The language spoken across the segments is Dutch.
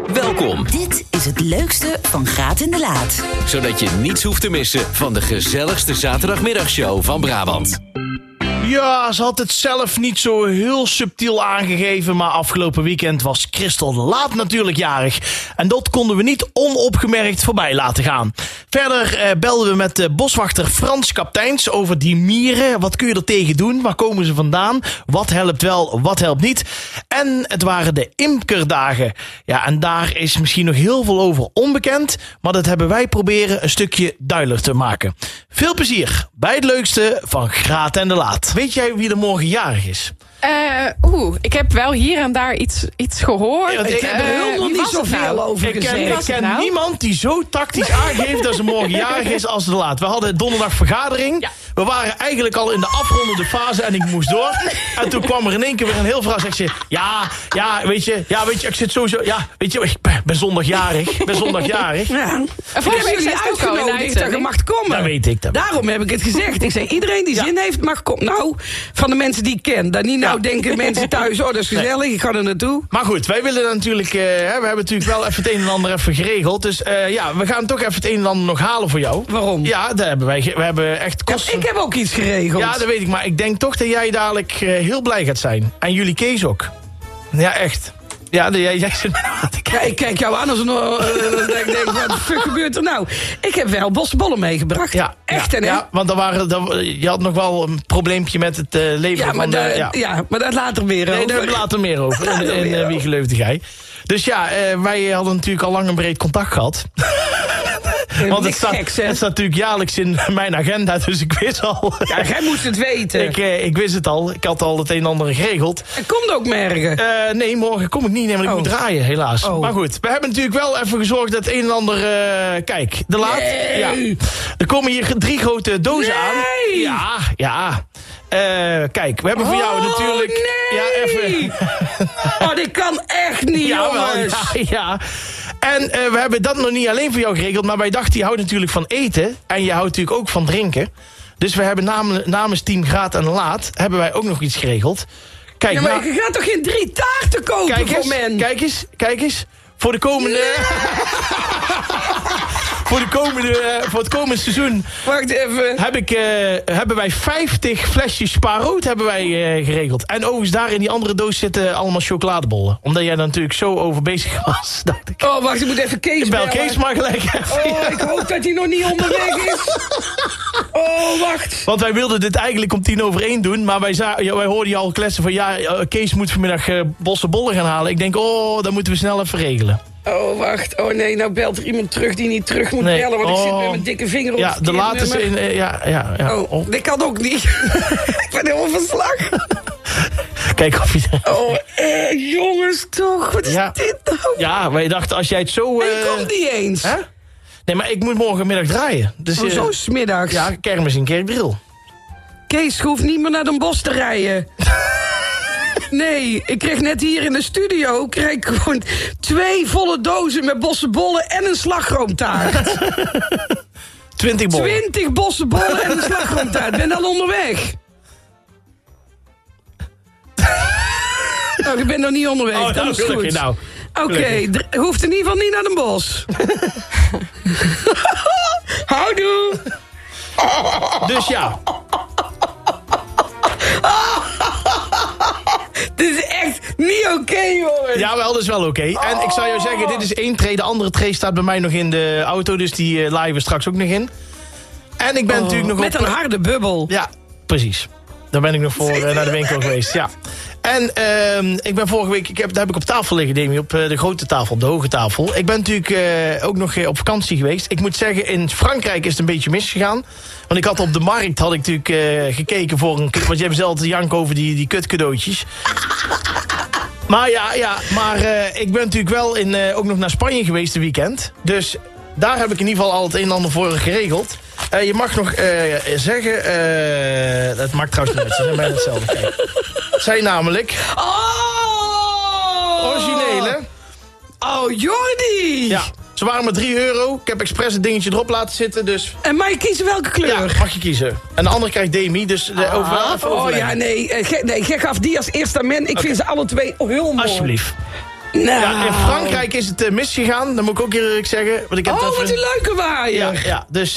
Welkom. Dit is het leukste van Graat in de Laat. Zodat je niets hoeft te missen van de gezelligste zaterdagmiddagshow van Brabant. Ja, ze had het zelf niet zo heel subtiel aangegeven, maar afgelopen weekend was Christel de Laat natuurlijk jarig. En dat konden we niet onopgemerkt voorbij laten gaan. Verder belden we met boswachter Frans Kapteins over die mieren. Wat kun je er tegen doen? Waar komen ze vandaan? Wat helpt wel, wat helpt niet? En het waren de imkerdagen. Ja, en daar is misschien nog heel veel over onbekend, maar dat hebben wij proberen een stukje duidelijker te maken. Veel plezier bij het leukste van Graat en de Laat. Weet jij wie er morgen jarig is? Ik heb wel hier en daar iets gehoord. Ja, ik heb er helemaal niet zoveel over gezegd. Ik ken niemand die zo tactisch aangeeft dat ze morgen jarig is als de Laat. We hadden donderdag vergadering. Ja. We waren eigenlijk al in de afrondende fase en ik moest door. En toen kwam er in één keer weer een heel verhaal. Zegt ze, weet je, ik zit sowieso... Ja, weet je, ik ben zondagjarig. Ja. En ik heb jullie uitgenodigd dat je mag komen. Dat weet ik. Daarom heb ik het gezegd. Ik zei, iedereen die zin heeft mag komen. Nou, van de mensen die ik ken. Dat niet denken mensen thuis, dat is gezellig, ik ga er naartoe. Maar goed, wij willen natuurlijk... we hebben natuurlijk wel even het een en ander even geregeld. Dus we gaan toch even het een en ander nog halen voor jou. Waarom? Ja, dat hebben wij. We hebben echt kosten... Ik heb ook iets geregeld. Ja, dat weet ik. Maar ik denk toch dat jij dadelijk heel blij gaat zijn. En jullie Kees ook. Ja, echt. Ja, jij zit me aan te kijken. Ja, ik kijk jou aan als een... ik denk, wat de fuck gebeurt er nou? Ik heb wel bosbollen meegebracht. Ja, echt, hè? Ja, want je had nog wel een probleempje met het leveren van... Ja, maar daar later meer over. Nee, daar later meer over. In Wie geloofde gij? Dus ja, wij hadden natuurlijk al lang en breed contact gehad. Want het staat natuurlijk jaarlijks in mijn agenda, dus ik wist al... Ja, jij moest het weten. Ik wist het al. Ik had al het een en ander geregeld. En komt ook morgen? Nee, morgen kom ik niet, want ik moet draaien, helaas. Oh. Maar goed, we hebben natuurlijk wel even gezorgd dat het een en ander... Kijk, de Laat... Ja, er komen hier 3 grote dozen aan. Ja. Kijk, we hebben voor jou natuurlijk... Nee. Ja, even... dit kan echt niet, jongens. Ja. En we hebben dat nog niet alleen voor jou geregeld, maar wij dachten, je houdt natuurlijk van eten. En je houdt natuurlijk ook van drinken. Dus we hebben namens Team Graat en de Laat, hebben wij ook nog iets geregeld. Kijk, ja, maar je gaat toch geen 3 taarten kopen voor men? Kijk eens. Voor de komende... voor het komende seizoen... Wacht even. Hebben wij 50 flesjes Spa-rood geregeld. En overigens daar in die andere doos zitten allemaal chocoladebollen. Omdat jij daar natuurlijk zo over bezig was. Dacht ik. Oh, wacht, ik moet even Kees bellen. Bel Kees maar gelijk even. Ik hoop dat hij nog niet onderweg is. Oh, wacht. Want wij wilden dit eigenlijk om 1:10 doen. Maar wij hoorden je al kletsen van... Kees moet vanmiddag bossenbollen gaan halen. Ik denk, dat moeten we snel even regelen. Oh, wacht. Oh nee, nou belt er iemand terug die niet terug moet bellen. Want ik zit met mijn dikke vinger op het de laatste in... dit kan ook niet. Ik ben helemaal van slag. Kijk of je... jongens toch. Wat is dit nou? Ja, wij dachten als jij het zo... Ik kom niet eens. Hè? Nee, maar ik moet morgenmiddag draaien. Dus, zo 's middags? Ja, kermis in Kerkdriel. Kees, je hoeft niet meer naar Den Bosch te rijden. Nee, ik kreeg net hier in de studio gewoon 2 volle dozen met bossenbollen en een slagroomtaart. 20 bollen. 20 bossenbollen en een slagroomtaart. Ben al onderweg. Ik ben nog niet onderweg. Dat is goed. Nou. Oké, hoeft in ieder geval niet naar Den Bosch. Houdoe. Dus ja. Dit is echt niet oké, jongens. Ja, wel, dat is wel oké. En ik zou jou zeggen, dit is 1 tray. De andere tray staat bij mij nog in de auto. Dus die laaien we straks ook nog in. En ik ben natuurlijk nog met een harde bubbel. Ja, precies. Daar ben ik nog voor naar de winkel geweest, ja. En ik ben vorige week, daar heb ik op tafel liggen, Demi, op de grote tafel, op de hoge tafel. Ik ben natuurlijk ook nog op vakantie geweest. Ik moet zeggen, in Frankrijk is het een beetje misgegaan. Want ik had op de markt, natuurlijk gekeken voor want je hebt zelf te janken over die kutcadeautjes. Maar ik ben natuurlijk wel ook nog naar Spanje geweest dit weekend. Dus daar heb ik in ieder geval al het een en ander voor geregeld. Je mag nog zeggen... dat maakt trouwens niet uit, ze zijn bijna hetzelfde. Kijk. Het zijn namelijk... originele. Oh, Jordi! Ja, ze waren maar €3. Ik heb expres het dingetje erop laten zitten, dus... En mag je kiezen welke kleur? Ja, mag je kiezen. En de andere krijgt Demi, dus nee, jij gaf die als eerste aan men. Ik vind ze alle 2 heel mooi. Alsjeblieft. Nou. Ja, in Frankrijk is het misgegaan, dat moet ik ook eerlijk zeggen. Want ik heb Wat een leuke waaier. Ja, dus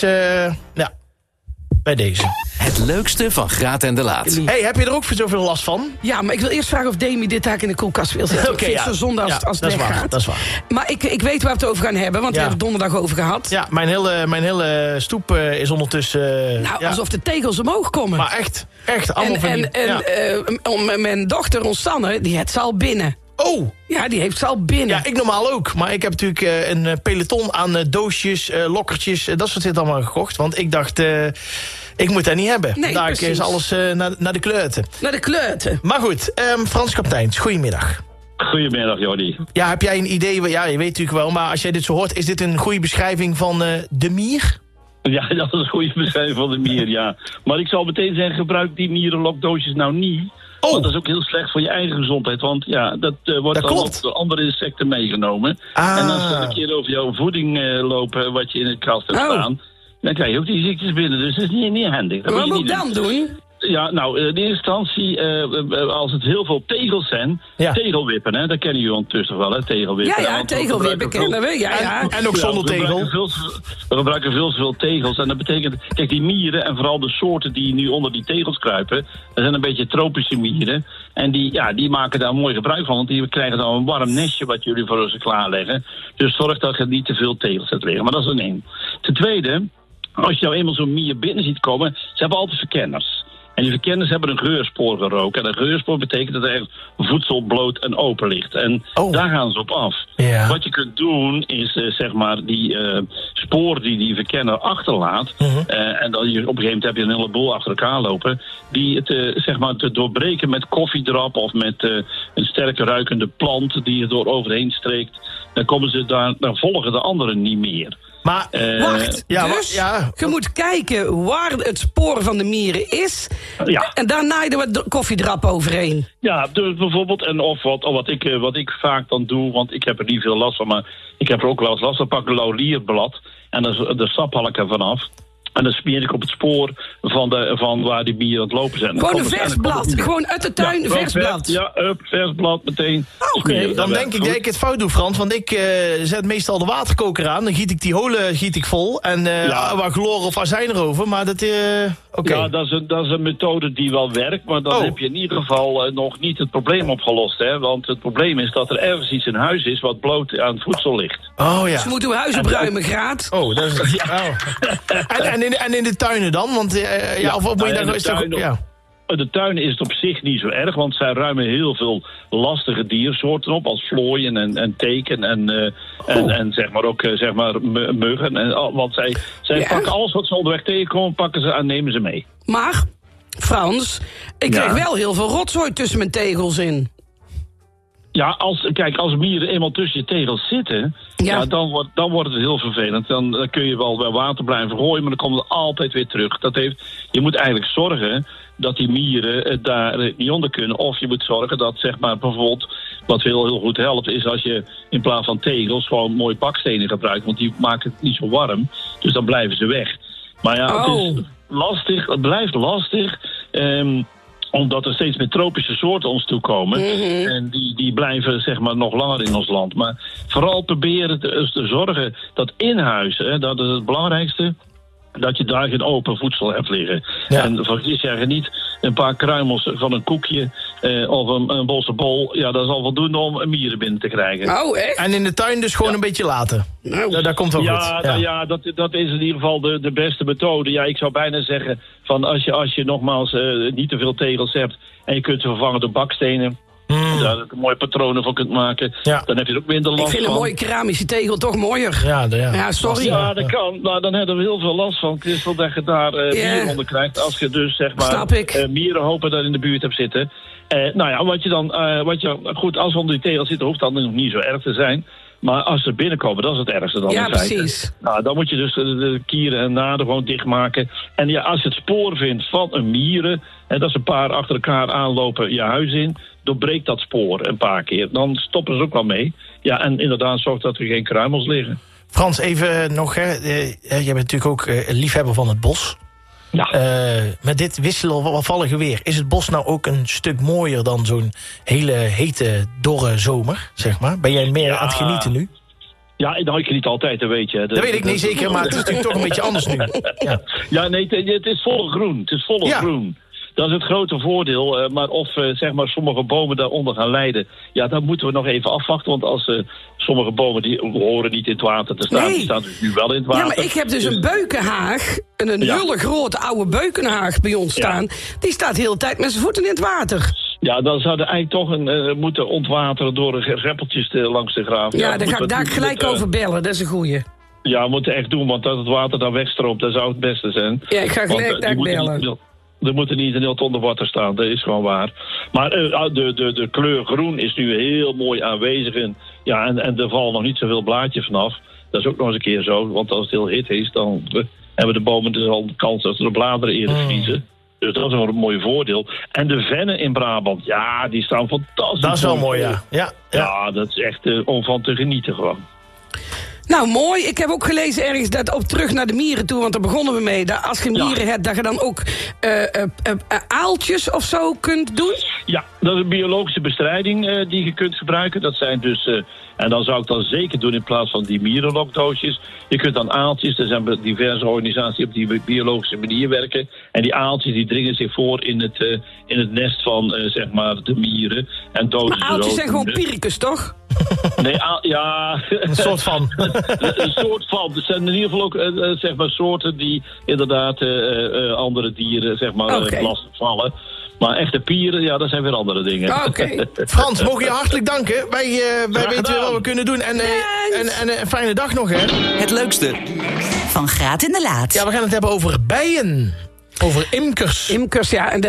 bij deze. Het leukste van Graat en de Laat. Hey, heb je er ook zoveel last van? Ja, maar ik wil eerst vragen of Demi dit taak in de koelkast wil zetten. Oké, Ik vind het zo zonde als het dat is waar, weggaat. dat is waar. Maar ik weet waar we het over gaan hebben, want we hebben het donderdag over gehad. Ja, mijn hele stoep is ondertussen... Alsof de tegels omhoog komen. Maar echt, allemaal van die... Mijn dochter, ons Sanne, die heeft ze al binnen. Oh! Ja, die heeft ze al binnen. Ja, ik normaal ook. Maar ik heb natuurlijk een peloton aan doosjes, lokkertjes... dat soort dingen allemaal gekocht. Want ik dacht, ik moet dat niet hebben. Nee, Daar precies. is alles naar de kleuten. Naar de kleuten. Maar goed, Frans Kapteins, goedemiddag. Goedemiddag, Jordi. Ja, heb jij een idee? Ja, je weet natuurlijk wel, maar als jij dit zo hoort... is dit een goede beschrijving van de mier? Ja, dat is een goede beschrijving van de mier, ja. Maar ik zal meteen zeggen, gebruik die mierenlokdoosjes nou niet. Oh. Want dat is ook heel slecht voor je eigen gezondheid. Want ja, dat wordt Dat dan klopt. ook door andere insecten meegenomen. Ah. En als ze een keer over jouw voeding lopen, wat je in de kast hebt staan... dan krijg je ook die ziektes binnen. Dus dat is niet handig. Dat Wat je moet ik niet dan doen? Ja, nou, in eerste instantie, als het heel veel tegels zijn... Ja. Tegelwippen, hè, dat kennen jullie ondertussen wel, hè, tegelwippen. Ja, Want we tegelwippen gebruiken kennen we. Ja. En ook zonder tegel. We gebruiken veel te veel tegels. En dat betekent, kijk, die mieren en vooral de soorten die nu onder die tegels kruipen... dat zijn een beetje tropische mieren. En die maken daar mooi gebruik van. Want die krijgen dan een warm nestje wat jullie voor ze klaarleggen. Dus zorg dat je niet te veel tegels hebt liggen. Maar dat is een één. Ten tweede, als je nou eenmaal zo'n mier binnen ziet komen... ze hebben altijd verkenners. En die verkenners hebben een geurspoor geroken. En een geurspoor betekent dat er echt voedsel bloot en open ligt. En daar gaan ze op af. Ja. Wat je kunt doen is zeg maar die spoor die verkenner achterlaat. En dan op een gegeven moment heb je een heleboel achter elkaar lopen. Die zeg maar te doorbreken met koffiedrap of met een sterke ruikende plant die er door overheen streekt. Dan komen ze dan volgen de anderen niet meer. Maar, Wacht, ja, dus ja. je moet kijken waar het spoor van de mieren is. Ja. En daar naaiden we de koffiedrap overheen. Ja, dus bijvoorbeeld, en of wat ik vaak dan doe, want ik heb er niet veel last van, maar ik heb er ook wel eens last van. Dan pak ik een laurierblad en de sap haal ik er vanaf. En dan smeer ik op het spoor van waar die mieren aan het lopen zijn. Gewoon een vers blad. Gewoon uit de tuin, vers blad. Ja, vers blad meteen. Oké, dan denk ik dat ik het fout doe, Frans. Want ik zet meestal de waterkoker aan. Dan giet ik die holen vol. En waar chloor of azijn erover. Maar dat... Oké. Ja, dat is een methode die wel werkt. Maar dan heb je in ieder geval nog niet het probleem opgelost. Hè? Want het probleem is dat er ergens iets in huis is wat bloot aan het voedsel ligt. Oh ja. Ze moeten uw huis opruimen, Graat. Oh, dat is... En in de tuinen dan? Want of moet je daar... Is toch, ja. De tuinen is het op zich niet zo erg, want zij ruimen heel veel lastige diersoorten op, als vlooien en teken en zeg maar ook zeg maar muggen. Want zij pakken alles wat ze onderweg tegenkomen, pakken ze en nemen ze mee. Maar, Frans, ik krijg wel heel veel rotzooi tussen mijn tegels in. Ja, als mieren eenmaal tussen je tegels zitten, dan wordt het heel vervelend. Dan kun je wel bij water blijven gooien, maar dan komen ze altijd weer terug. Je moet eigenlijk zorgen dat die mieren daar niet onder kunnen. Of je moet zorgen dat, zeg maar, bijvoorbeeld, wat heel goed helpt, is als je in plaats van tegels gewoon mooie bakstenen gebruikt. Want die maken het niet zo warm, dus dan blijven ze weg. Maar ja, het is lastig, het blijft lastig. Omdat er steeds meer tropische soorten ons toekomen. En die blijven zeg maar nog langer in ons land. Maar vooral proberen te zorgen dat in huis, dat is het belangrijkste, dat je daar geen open voedsel hebt liggen. Ja. En vergis je niet een paar kruimels van een koekje of een bosse bol. Ja, dat is al voldoende om een mieren binnen te krijgen. Oh, echt? En in de tuin dus gewoon een beetje laten. Nou, dat komt wel goed. Ja, dat is in ieder geval de beste methode. Ja, ik zou bijna zeggen, van als je nogmaals niet te veel tegels hebt en je kunt ze vervangen door bakstenen, daar er mooie patronen van kunt maken, dan heb je er ook minder last van. Ik vind een mooie keramische tegel toch mooier. Ja, sorry. Ja, dat kan. Maar dan hebben we heel veel last van, Christel, dat je daar mieren onder krijgt. Als je dus, zeg maar, mierenhopen daar in de buurt hebt zitten. Nou ja, goed, als we onder die tegels zitten, hoeft dat nog niet zo erg te zijn. Maar als ze binnenkomen, dat is het ergste dan. Ja, precies. Nou, dan moet je dus de kieren en naden gewoon dichtmaken. En ja, als je het spoor vindt van een mieren, en dat ze een paar achter elkaar aanlopen je huis in, doorbreekt dat spoor een paar keer. Dan stoppen ze ook wel mee. Ja, en inderdaad zorgt dat er geen kruimels liggen. Frans, even nog, je bent natuurlijk ook liefhebber van het bos. Ja. Met dit wisselvallige weer, is het bos nou ook een stuk mooier dan zo'n hele hete, dorre zomer, zeg maar? Ben jij meer aan het genieten nu? Ja, nou, ik geniet altijd, dat weet je. Dat weet ik niet zeker, maar het is natuurlijk toch een beetje anders nu. Ja, nee, het is volop groen. Het is volop groen. Dat is het grote voordeel. Maar of zeg maar sommige bomen daaronder gaan lijden, ja, dat moeten we nog even afwachten. Want als sommige bomen die horen niet in het water te staan, die staan dus nu wel in het water. Ja, maar ik heb dus een beukenhaag, een hele grote oude beukenhaag bij ons staan. Die staat de hele tijd met zijn voeten in het water. Ja, dan zouden eigenlijk toch moeten ontwateren door greppeltjes langs de graaf. Ja, daar ga ik daar gelijk over bellen, dat is een goeie. Ja, we moeten echt doen, want als het water dan wegstroomt, dat zou het beste zijn. Ja, ik ga gelijk daar bellen. Er moet er niet een heel onder water staan, dat is gewoon waar. Maar de kleur groen is nu heel mooi aanwezig. En er valt nog niet zoveel blaadje vanaf. Dat is ook nog eens een keer zo, want als het heel hit is, dan hebben de bomen dus al de kans dat ze de bladeren eerder vriezen. Dus dat is wel een mooi voordeel. En de vennen in Brabant, ja, die staan fantastisch. Dat is wel mooi, ja. Ja, dat is echt om van te genieten gewoon. Nou, mooi. Ik heb ook gelezen ergens dat op terug naar de mieren toe, want daar begonnen we mee. Dat als je mieren hebt, dat je dan ook aaltjes of zo kunt doen? Ja, dat is een biologische bestrijding die je kunt gebruiken. Dat zijn dus, en dan zou ik dat zeker doen in plaats van die mierenlokdoosjes. Je kunt dan aaltjes, er zijn diverse organisaties die op die biologische manier werken. En die aaltjes die dringen zich voor in het nest van, zeg maar, de mieren. En doden maar aaltjes zijn gewoon pirkes, toch? Nee, ja. Een soort van. Een soort van. Er zijn in ieder geval ook zeg maar soorten die inderdaad andere dieren zeg maar lastig vallen. Maar echte pieren, ja, dat zijn weer andere dingen. Oké. Frans, mogen je hartelijk danken. Wij weten weer wat we kunnen doen. En een fijne dag nog, hè. Het leukste van Graat in de Laat. Ja, we gaan het hebben over bijen. Over imkers. Imkers, ja. En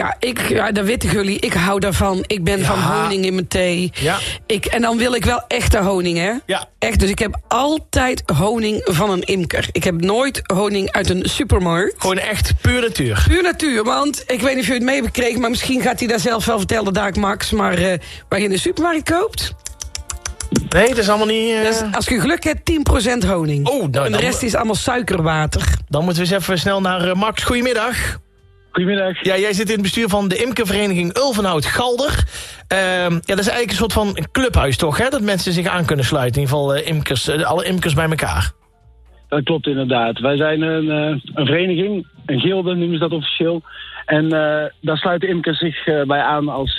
dat weten jullie. Ik hou daarvan. Ik ben van honing in mijn thee. Ja. En dan wil ik wel echte honing, hè? Ja. Echt, dus ik heb altijd honing van een imker. Ik heb nooit honing uit een supermarkt. Gewoon echt puur natuur. Puur natuur, want ik weet niet of je het mee hebt gekregen, maar misschien gaat hij daar zelf wel vertellen, Daak Max. Maar waar je in de supermarkt koopt. Nee, dat is allemaal niet... Dus als je geluk hebt, 10% honing. Oh, nou, en de rest is allemaal suikerwater. Dan moeten we eens even snel naar Max. Goedemiddag. Goedemiddag. Ja, jij zit in het bestuur van de imkervereniging Ulvenhout-Galder. Ja, dat is eigenlijk een soort van een clubhuis, toch? Hè? Dat mensen zich aan kunnen sluiten. In ieder geval imkers, alle imkers bij elkaar. Dat klopt inderdaad. Wij zijn een vereniging, een gilde noemen ze dat officieel. En daar sluiten imkers zich bij aan als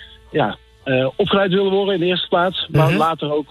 opgeleid willen worden in de eerste plaats. Maar later ook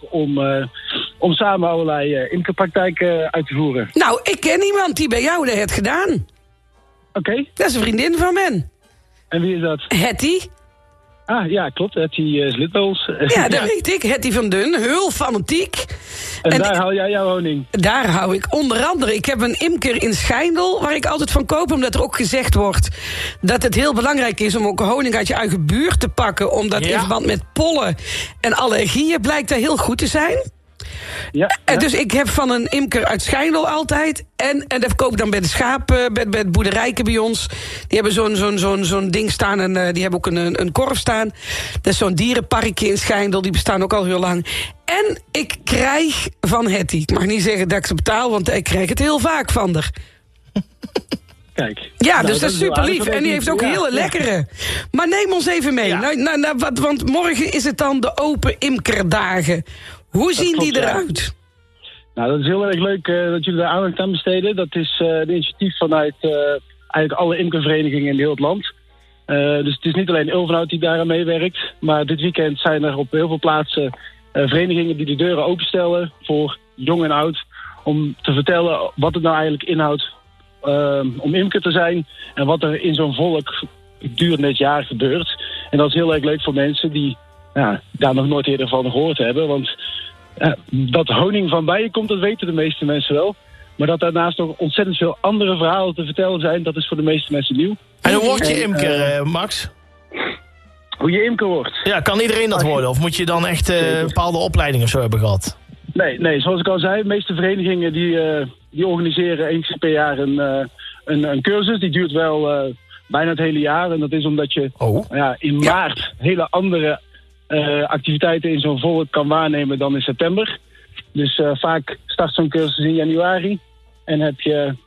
om samen allerlei imkerpraktijken uit te voeren. Nou, ik ken iemand die bij jou dat heeft gedaan. Oké. Dat is een vriendin van men. En wie is dat? Hetty. Ah, ja, klopt. Hetty is lid bij ons. Ja, dat weet ik. Hetty van Dun. Heel fanatiek. En daar hou jij jouw honing? Daar hou ik onder andere. Ik heb een imker in Schijndel waar ik altijd van koop, omdat er ook gezegd wordt dat het heel belangrijk is om ook honing uit je eigen buurt te pakken, omdat in verband met pollen en allergieën blijkt dat heel goed te zijn. Ja. Dus ik heb van een imker uit Schijndel altijd. En dat verkoop ik dan bij de schapen, bij het boerderijken bij ons. Die hebben zo'n ding staan en die hebben ook een korf staan. Dat is zo'n dierenparkje in Schijndel. Die bestaan ook al heel lang. En ik krijg van Hetty. Ik mag niet zeggen dat ik ze betaal, want ik krijg het heel vaak van haar. Kijk. Ja, dus dat is super lief. En die heeft ook hele lekkere. Maar neem ons even mee. Ja. Want morgen is het dan de open imkerdagen. Hoe zien die eruit? Nou, dat is heel erg leuk dat jullie daar aandacht aan besteden. Dat is een initiatief vanuit eigenlijk alle imkerverenigingen in heel het land. Dus het is niet alleen Ulvenhout die daaraan meewerkt. Maar dit weekend zijn er op heel veel plaatsen verenigingen die de deuren openstellen voor jong en oud. Om te vertellen wat het nou eigenlijk inhoudt om imker te zijn. En wat er in zo'n volk gedurende het jaar gebeurt. En dat is heel erg leuk voor mensen die daar nog nooit eerder van gehoord hebben. Want dat honing van bijen komt, dat weten de meeste mensen wel. Maar dat daarnaast nog ontzettend veel andere verhalen te vertellen zijn, dat is voor de meeste mensen nieuw. En hoe word je imker, Max? Hoe je imker wordt? Ja, kan iedereen dat worden? Of moet je dan echt bepaalde opleidingen of zo hebben gehad? Nee, zoals ik al zei, de meeste verenigingen die organiseren eens per jaar een cursus. Die duurt wel bijna het hele jaar. En dat is omdat je in maart hele andere activiteiten in zo'n volk kan waarnemen dan in september. Dus vaak start zo'n cursus in januari. En heb je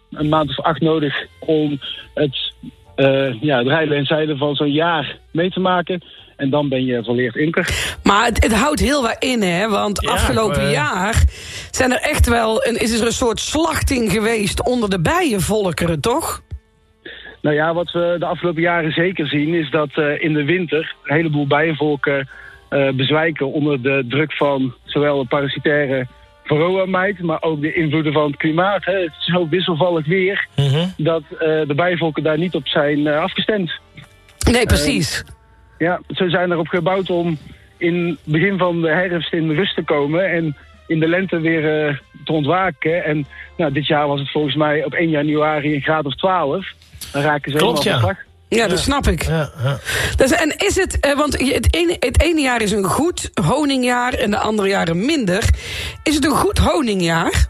een maand of 8 nodig om het rijden en zeilen van zo'n jaar mee te maken. En dan ben je volleerd imker. Maar het houdt heel wat in, hè? Want afgelopen jaar zijn er echt wel is er een soort slachting geweest onder de bijenvolkeren, toch? Nou ja, wat we de afgelopen jaren zeker zien is dat in de winter een heleboel bijenvolken bezwijken onder de druk van zowel de parasitaire varroa-mijt, maar ook de invloeden van het klimaat. Hè. Het is zo wisselvallig weer dat de bijenvolken daar niet op zijn afgestemd. Nee, precies. Ze zijn erop gebouwd om in het begin van de herfst in rust te komen en in de lente weer te ontwaken. En dit jaar was het volgens mij op 1 januari een graad of 12. Dan raken ze helemaal van slag. Ja, dat snap ik. Ja. Dus, en is het, want het ene jaar is een goed honingjaar en de andere jaren minder. Is het een goed honingjaar?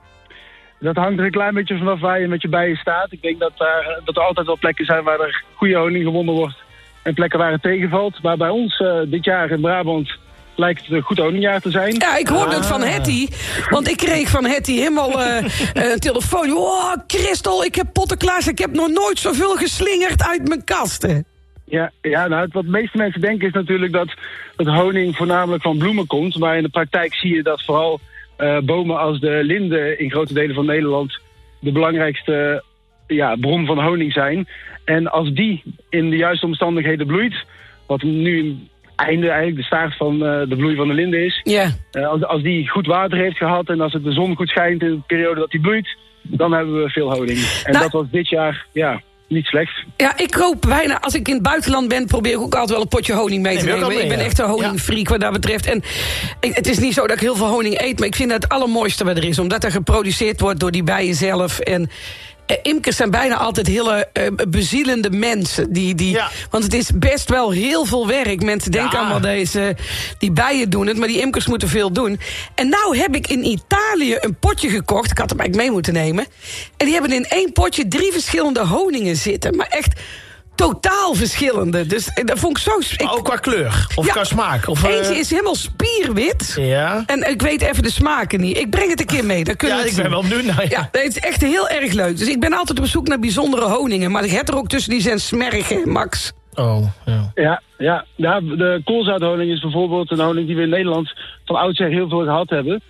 Dat hangt er een klein beetje vanaf waar je met je bijen staat. Ik denk dat er altijd wel plekken zijn waar er goede honing gewonnen wordt en plekken waar het tegenvalt. Maar bij ons dit jaar in Brabant lijkt het een goed honingjaar te zijn. Ja, ik hoorde het van Hetty. Want ik kreeg van Hetty helemaal een telefoon. Oh, Christel, ik heb potten klaar. Ik heb nog nooit zoveel geslingerd uit mijn kasten. Ja, wat de meeste mensen denken is natuurlijk dat het honing voornamelijk van bloemen komt. Maar in de praktijk zie je dat vooral bomen als de linde in grote delen van Nederland de belangrijkste bron van honing zijn. En als die in de juiste omstandigheden bloeit, wat nu einde eigenlijk de staart van de bloei van de linde is. Als die goed water heeft gehad en als het de zon goed schijnt in de periode dat die bloeit, dan hebben we veel honing. En dat was dit jaar niet slecht. Ja, ik koop bijna, als ik in het buitenland ben, probeer ik ook altijd wel een potje honing mee te nemen. Ik ben echt een honingfreak wat dat betreft. En het is niet zo dat ik heel veel honing eet, maar ik vind het allermooiste wat er is. Omdat er geproduceerd wordt door die bijen zelf. En imkers zijn bijna altijd hele bezielende mensen. Want het is best wel heel veel werk. Mensen denken allemaal die bijen doen het, maar die imkers moeten veel doen. En nou heb ik in Italië een potje gekocht. Ik had hem eigenlijk mee moeten nemen. En die hebben in 1 potje 3 verschillende honingen zitten. Maar echt totaal verschillende. Dus dat vond ik zo... Ook qua kleur? Of qua smaak? Eentje is helemaal spierwit. Ja. En ik weet even de smaken niet. Ik breng het een keer mee. Dan kun je ik ben wel benieuwd naar. Ja, het is echt heel erg leuk. Dus ik ben altijd op zoek naar bijzondere honingen. Maar ik heb er ook tussen die zijn smergen, Max. Oh, ja. De koolzaadhoning is bijvoorbeeld een honing die we in Nederland van oudsher heel veel gehad hebben.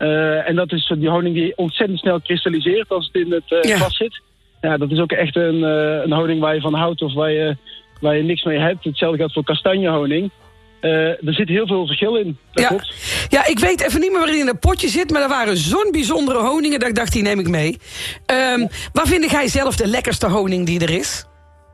En dat is die honing die ontzettend snel kristalliseert als het in het glas zit. Ja, dat is ook echt een honing waar je van houdt of waar je niks mee hebt. Hetzelfde geldt voor kastanjehoning. Er zit heel veel verschil in. Dat klopt. Ja, ik weet even niet meer waarin in een potje zit, maar er waren zo'n bijzondere honingen dat ik dacht, die neem ik mee. Waar vind jij zelf de lekkerste honing die er is?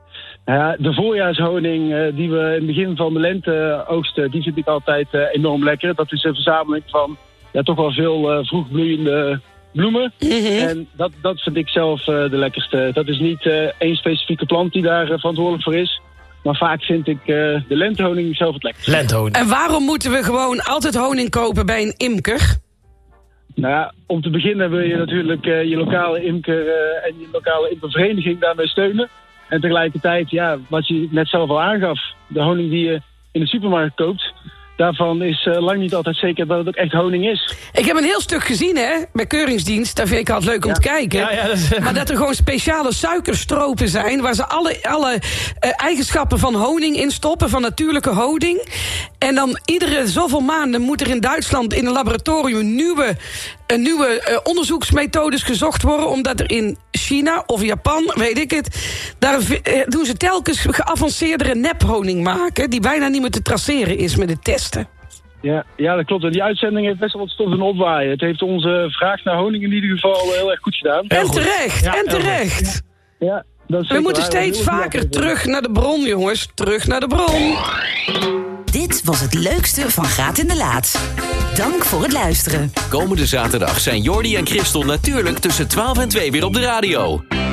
De voorjaarshoning die we in het begin van de lente oogsten, die vind ik altijd enorm lekker. Dat is een verzameling van toch wel veel vroegbloeiende bloemen. En dat vind ik zelf de lekkerste. Dat is niet één specifieke plant die daar verantwoordelijk voor is. Maar vaak vind ik de lentehoning zelf het lekkerste. Lentehoning. En waarom moeten we gewoon altijd honing kopen bij een imker? Nou ja, om te beginnen wil je natuurlijk je lokale imker en je lokale imkervereniging daarmee steunen. En tegelijkertijd, wat je net zelf al aangaf, de honing die je in de supermarkt koopt, daarvan is lang niet altijd zeker dat het ook echt honing is. Ik heb een heel stuk gezien, bij Keuringsdienst. Daar vind ik altijd leuk om te kijken. Maar dat er gewoon speciale suikerstropen zijn, waar ze alle eigenschappen van honing in stoppen, van natuurlijke honing. En dan iedere zoveel maanden moet er in Duitsland in een laboratorium nieuwe onderzoeksmethodes gezocht worden, omdat er in China of Japan, weet ik het, daar doen ze telkens geavanceerdere nephoning maken, die bijna niet meer te traceren is met de testen. Ja, dat klopt. En die uitzending heeft best wel wat stof in opwaaien. Het heeft onze vraag naar honing in ieder geval heel erg goed gedaan. En terecht, Ja, dat is we moeten steeds vaker terug naar de bron, jongens. Terug naar de bron. Dit was het leukste van Graat in de Laat. Dank voor het luisteren. Komende zaterdag zijn Jordi en Christel natuurlijk tussen 12 en 2 weer op de radio.